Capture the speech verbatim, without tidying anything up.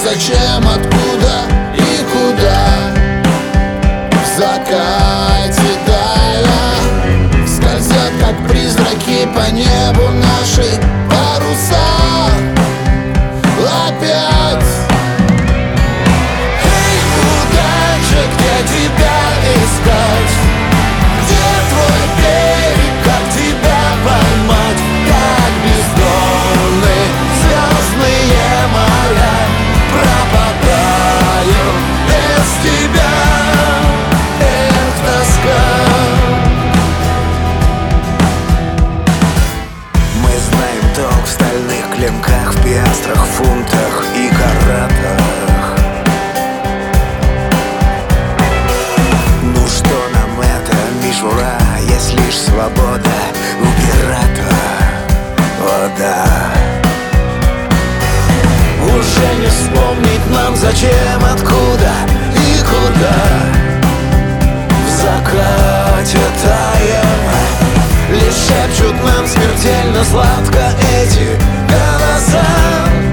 зачем, откуда и куда. В закате тая скользят, как призраки, по небу наши паруса. Опять. Эй, удача, где тебя искать? Где твой берег, как тебя поймать? Как бездонны звездные моря, пропадаю без тебя. Эх, тоска. Мы знаем толк в стальных клинках, в пиастрах, фунтах и каратах. Ну что нам это мишура, есть лишь свобода у пирата. О да. Уже не вспомнить нам, зачем, откуда и куда. В закате таем лишь шепчут нам смертельно сладко эти голоса.